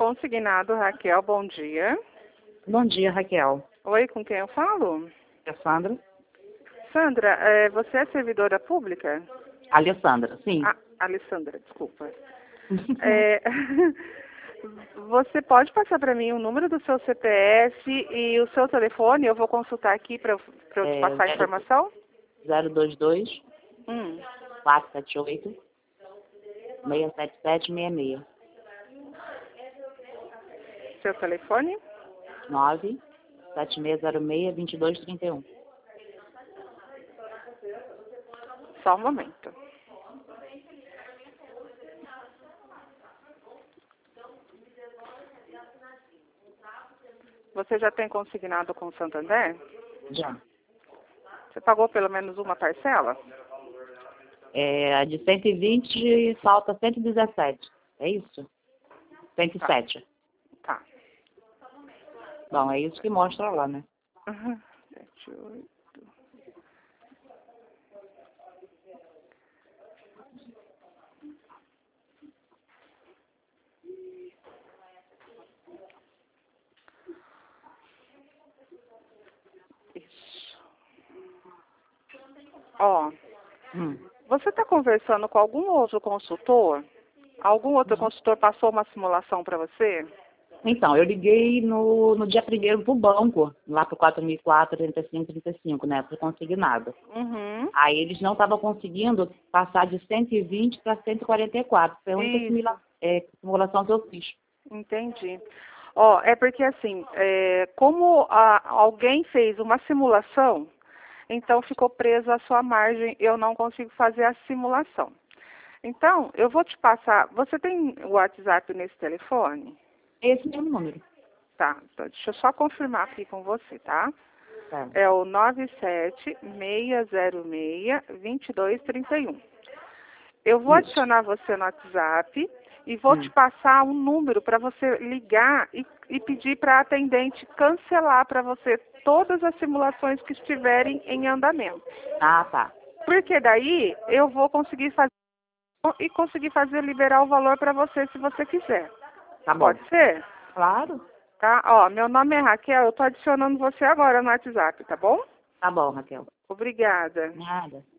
Consignado, Raquel, bom dia. Bom dia, Raquel. Oi, com quem eu falo? É Sandra? Sandra, você é servidora pública? Alessandra, sim. Ah, Alessandra, desculpa. É, você pode passar para mim o número do seu CPF e o seu telefone? Eu vou consultar aqui para eu te passar a informação? 022 Hum. 478 67766. Seu telefone? 97606-2231. Só um momento. Você já tem consignado com o Santander? Já. Você pagou pelo menos uma parcela? A de 120 falta 117. É isso? 107. Tá. Bom, é isso que mostra lá, né? 7, 8. Isso. Ó, você está conversando com algum outro consultor? Algum outro consultor passou uma simulação para você? Então, eu liguei no dia 1º pro banco, lá pro 4004-3535, né? Pro consignado. Uhum. Aí eles não estavam conseguindo passar de 120 para 144. Foi a única simulação que eu fiz. Entendi. Ó, é porque assim, como alguém fez uma simulação, então ficou preso à sua margem, eu não consigo fazer a simulação. Então, eu vou te passar. Você tem o WhatsApp nesse telefone? Esse mesmo número. Tá, então deixa eu só confirmar aqui com você, tá? Tá. É o 97606-2231. Eu vou adicionar você no WhatsApp e vou te passar um número para você ligar e pedir para a atendente cancelar para você todas as simulações que estiverem em andamento. Ah, tá. Porque daí eu vou conseguir fazer liberar o valor para você se você quiser. Tá bom. Pode ser? Claro. Tá? Ó, meu nome é Raquel, eu tô adicionando você agora no WhatsApp, tá bom? Tá bom, Raquel. Obrigada. Nada.